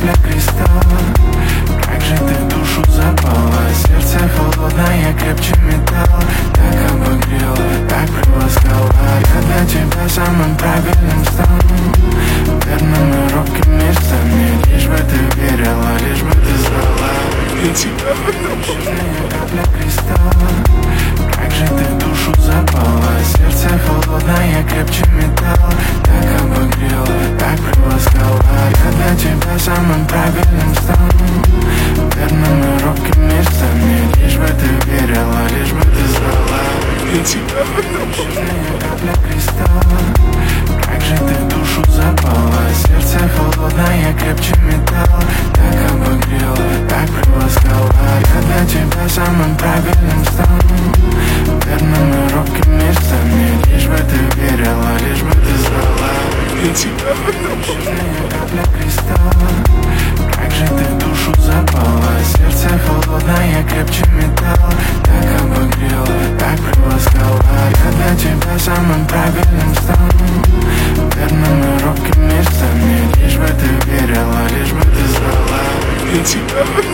капля кристалла. Как же ты в душу запала, сердце холодное, крепче металла. Так обогрела, так приласкала. Я для тебя самым правильным стану, верными робкими местами. Лишь бы ты верила, лишь бы ты знала. Жирная капля кристалла. Как же ты в душу запала, сердце холодное, крепче металла. Так обогрела, так приласкала. Я для тебя самым правильным стану, верными робкими местами. Лишь бы ты верила, лишь бы ты знала. Жирная капля кристалла. Как же ты в душу запала, сердце холодное, крепче металла. Так обогрела, так приласкала. Я для тебя самым правильным стану, верными робкими местами. Лишь бы ты верила, лишь бы ты знала. Жирная капля кристалла. Как же ты в душу запала, сердце холодное, крепче металла. Так обогрела, так приласкала. Я для тебя самым правильным стану, верными робкими местами. Лишь бы ты верила, лишь бы ты знала.